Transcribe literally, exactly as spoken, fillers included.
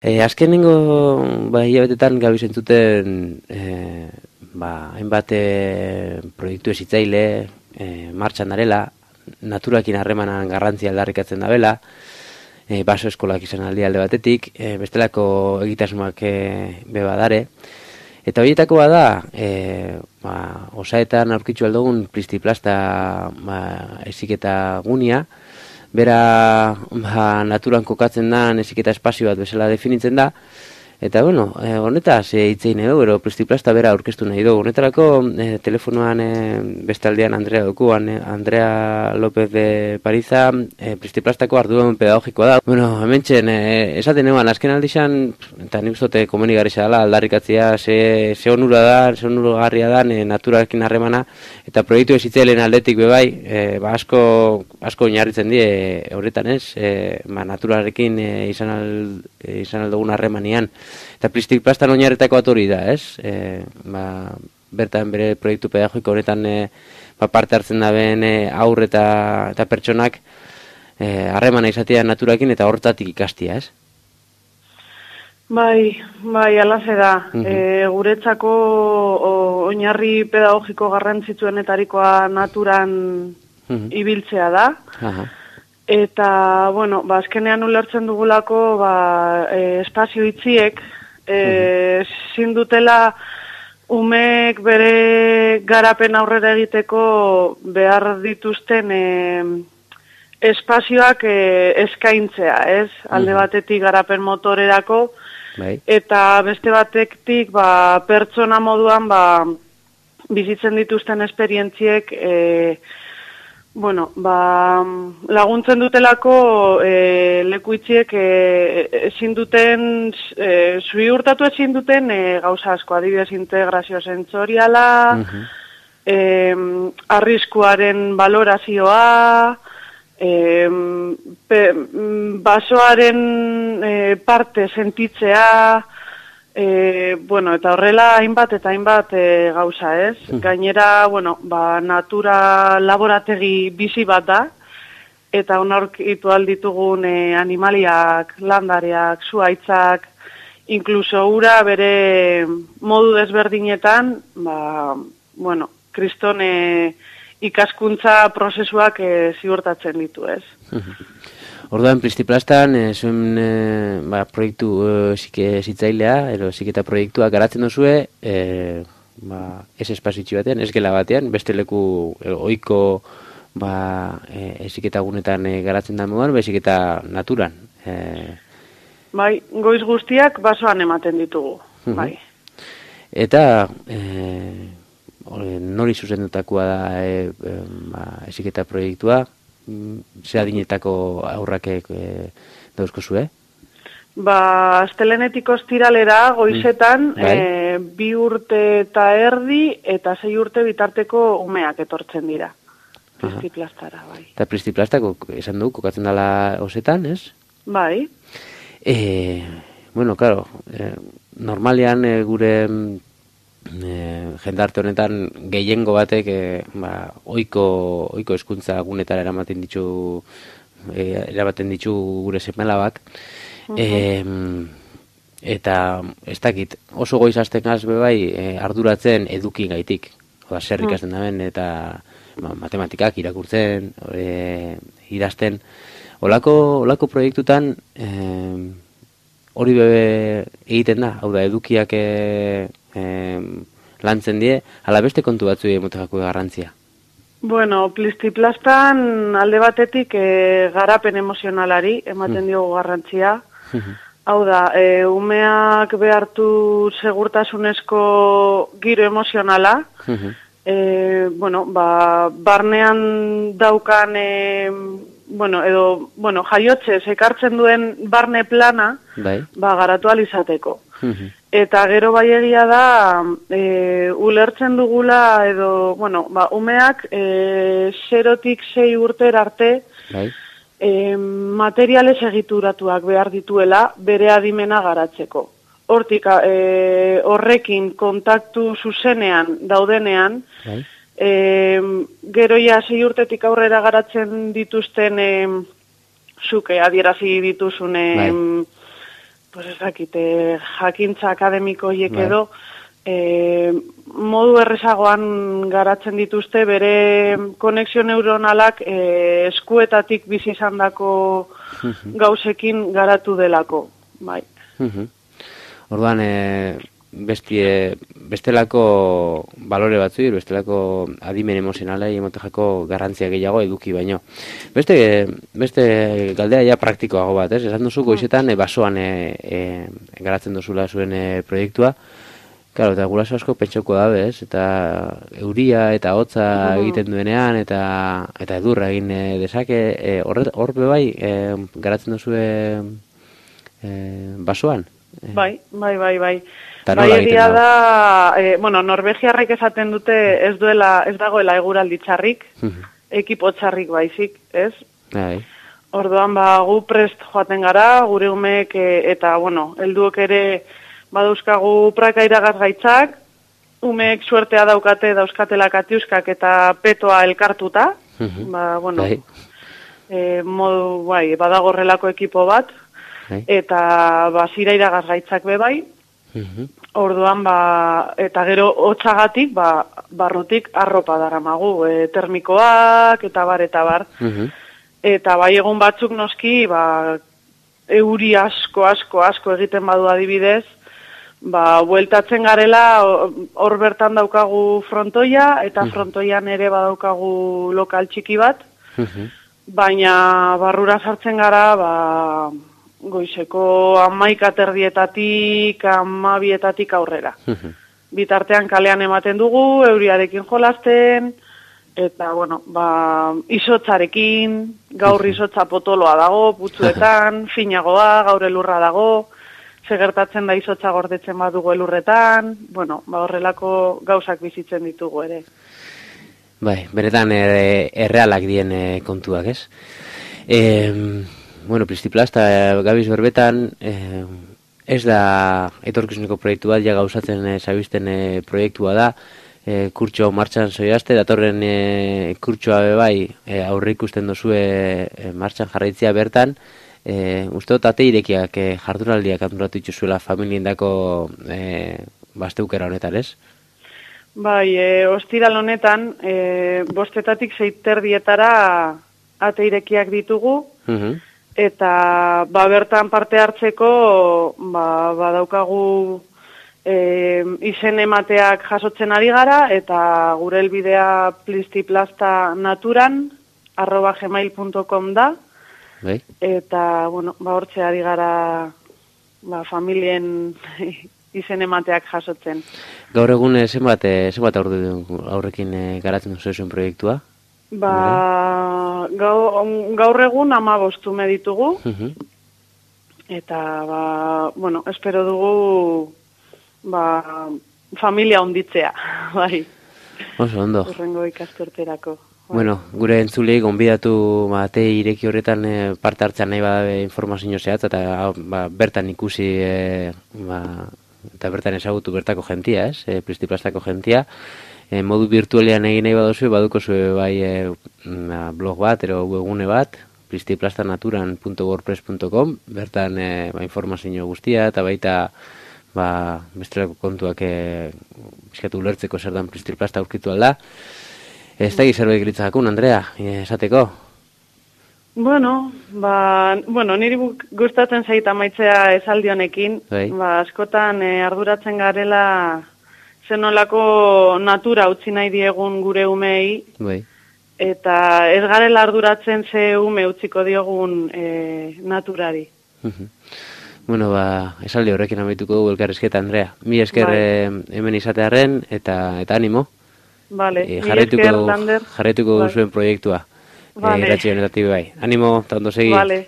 E, azkenengo ba, hilabetetan gabi zentzuten e, ba, hainbat e, proiektu ezitzaile e, martxan darela, naturakin harremanan garrantzia aldarrikatzen dabela, e, baso eskolak izan aldi alde batetik, e, bestelako egitasmoak e, beba dare, eta horietako bada, e, ba, osaetan aurkitzu aldogun plistiplasta ba, eziketa gunia, bera ba, naturan kokatzen da, eziketa espazio bat bezala definitzen da, eta bueno, e, honetaz e, itzein edo, ero plistiplasta bera aurkeztu nahi dugu. Honetarako e, telefonoan e, bestaldean Andrea dokuan, e, Andrea López de Pariza, e, plistiplastako arduradunen pedagogikoa da. Bueno, hemen txen, e, esaten eman, azken aldixan, eta nik uste komenigarria dela, aldarrikatzea, ze, ze onura da, ze onuragarria da, e, naturarekin harremana, eta proiektu ezitzaileen aldetik bebai, e, ba, asko, asko oinarritzen die horretan ez, e, ba, naturarekin e, izan, al, e, izan aldugun harremanian. Eta plistiplasta oinarretako bat hori da, ez? E, ba, bertan bere proiektu pedagogiko honetan e, ba, parte hartzen da ben e, aur eta, eta pertsonak harremana e, izatea naturakin eta horretatik ikastia, ez? Bai, bai, alaze da. Uh-huh. E, guretzako o, oinarri pedagogiko garrantzitsuenetarikoa naturan uh-huh. ibiltzea da. Uh-huh. Eta, bueno, ba, azkenean ulertzen dugulako, ba, e, espazio itziek, e, uh-huh. zindutela umek bere garapen aurrera egiteko behar dituzten e, espazioak e, eskaintzea, ez? Alde batetik garapen motorerako, bai. Eta beste batetik, ba, pertsona moduan, ba, bizitzen dituzten esperientziek, e, bueno, ba, laguntzen dutelako e, lekuitziek e, ezin duten, e, zui hurtatu ezin duten e, gauza asko, adibidez integrazio sentsoriala, uh-huh. e, arriskuaren valorazioa, e, pe, basoaren e, parte sentitzea, E, bueno, eta horrela hainbat eta hainbat e, gauza, ez? Gainera, bueno, ba, natura laborategi bizi bat da, eta onorkitu alditugun e, animaliak, landareak, zuaitzak, inkluso ura bere modu desberdinetan, ba, bueno, kriston e, ikaskuntza prozesuak e, ziurtatzen ditu, ez? Orduan, Plistiplastan, e, zuen e, ba, proiektu e, zitzailea, ero ziketa proiektua garatzen duzue, e, ba, ez espazitxi batean, ez gela batean, beste leku e, oiko ba, e, ziketa gunetan e, garatzen da moduan, beziketa naturan. E... Bai, goiz guztiak basoan ematen ditugu, uh-huh. bai. Eta... E, nori zuzendutakoa da e, e, ba, eziketa proiektua, ze adinetako aurrakek e, dauzko zue? Ba, astelenetik ostiralera goizetan mm. e, bi urte eta erdi eta sei urte bitarteko umeak etortzen dira. Plistiplastara, bai. Eta plistiplastako, esan du, kokatzen dela osetan, ez? Bai. E, bueno, claro, e, normalean e, gure... E, jendarte honetan gehiengo batek e, ba, oiko, oiko eskuntza gunetara eramaten ditu e, eramaten ditu gure semelabak uh-huh. e, eta ez dakit oso goiz hasten gaz bebai e, arduratzen eduki gaitik oda zer ikasten uh-huh. daben eta ba, matematikak irakurtzen e, idazten olako, olako proiektutan e, hori bebe egiten da, hau da edukiak e, E, lantzen die, ala beste kontu batzu emotako garrantzia? Bueno, Plistiplastan alde batetik e, garapen emozionalari ematen diogu garrantzia. Hau da, e, umeak behartu segurtasunezko giro emozionala. e, bueno, ba, barnean daukan e, bueno, edo, bueno, jaiotzez ekartzen duen barne plana bai. Ba, garatu alizateko. Eta gero bai egia da, e, ulertzen dugula, edo, bueno, ba, umeak e, zerotik sei urter arte bai. e, materiales egituratuak behar dituela bere adimena garatzeko. Hortik, e, horrekin kontaktu zuzenean daudenean, bai. e, gero ja sei urtetik aurrera garatzen dituzten, e, zuke adierazi dituzune, bai. pues ezakite, jakintza akademiko hiek edo, e, modu errezagoan garatzen dituzte bere konexio neuronalak e, eskuetatik bizi izandako gauzekin garatu delako, bai. Orduan, e, bestie, bestelako balore batzu, bestelako adimen emozionalei emotejako garrantzia gehiago eduki baino. Beste, beste galdea ja praktikoago bat, ez? Esan duzu goizetan e, basoan e, e, garatzen duzula zuen e, proiektua. Claro, eta guraso asko pentsauko dabe, ez? Eta euria eta hotza egiten duenean eta eta edurra egin e, dezake, e, hor bai e, garatzen duzu e, e, basoan? Bai, bai, bai, bai. Bai, egia da, e, bueno, norvegiarrek esaten dute ez duela, ez dagoela eguraldi txarrik, ekipo txarrik baizik, ez? Bai. Orduan, ba, gu prest joaten gara, gure umeek e, eta, bueno, helduok ere badauzkagu praka iragazgaitzak, umeek suertea daukate dauzkatela katiuskak eta petoa elkartuta, ba, bueno, bai. e, modu, bai, badagorrelako ekipo bat, bai. Eta, ba, zira iragazgaitzak be bai, orduan, ba, eta gero hotzagatik, ba, barrutik arropa daramagu, e, termikoak, eta bar, eta bar. Eta bai egun batzuk noski, ba, euri asko, asko, asko egiten badu adibidez, ba, bueltatzen garela, hor bertan daukagu frontoia, eta frontoian ere badaukagu lokal txiki bat, baina barrura sartzen gara, ba, goizeko amaika terdietatik, amabietatik aurrera. Bitartean kalean ematen dugu, euriarekin jolasten, eta, bueno, ba, izotzarekin, gaur izotza potoloa dago, putzuetan, finagoa, gaur elurra dago, segertatzen da izotza gordetzen badugu elurretan, bueno, ba, horrelako gauzak bizitzen ditugu ere. Bai, benetan er, errealak dien e, kontuak, ez? Eh, Bueno, Plistiplasta, gabiz berbetan, eh, ez da etorkizuneko proiektu bat, ja gauzatzen eh, zabizten eh, proiektua da, eh, kurtso martxan zoiazte, datorren eh, kurtsoa bebai eh, aurre ikusten dozue eh, martxan jarraitzia bertan, eh, uste dut ate irekiak eh, jardunaldiak antolatu itxuzuela familiendako eh, basteukera honetan, ez? Bai, e, ostiral honetan, e, bostetatik zeiter dietara ate irekiak ditugu, uh-huh. Eta ba, bertan parte hartzeko ba, badaukagu e, izen emateak jasotzen ari gara, eta gure helbidea plistiplasta naturan arroba gmail punto com da. Bai. Eta bueno, ba, hortze ari gara ba, familien izen emateak jasotzen. Gaur egun zenbat zenbat aurrekin garatzen duzu zuen proiektua? Ba, gaur, gaur egun ama bostume ditugu, uh-huh. Eta, ba, bueno, espero dugu, ba, familia onditzea, bai. Oso, ondo. Urrengo ikasturterako. Bai. Bueno, gure entzulei gonbidatu bate ireki horretan e, parte hartzen nahi badabe informazio zehatz, eta ba, bertan ikusi, e, ba, eta bertan ezagutu bertako jentia, ez? E, Plistiplastako jentia. E, modu virtualean egin nahi baduzu, baduko zuen bai e, blog bat, ero webgune bat, plistiplastanaturan punto wordpress punto com, bertan e, ba, informazio guztia, eta baita ba, bestelako kontuak e, bizkatu ulertzeko zer dan Plistiplasta aurkitu alda. Ez da gizerbait gritzatakun, Andrea, esateko? Bueno, ba, bueno, niri gustatzen zait amaitzea esaldi honekin, bai. Ba, askotan e, arduratzen garela zenolako natura utzi nahi diegun gure umei, bai. Eta ez garela arduratzen ze ume utziko diogun e, naturari. Uh-huh. Bueno, ba, esaldi horrekin amaituko dugu elkarrizketa, Andrea. Mi esker bai. e, hemen izatearen eta eta animo. Vale, e, jarraituko, mi esker, Lander. Jarraituko bai. Zuen proiektua. Vale. E, Iratxi honetatik bai. Animo, eta ondo segi. Vale.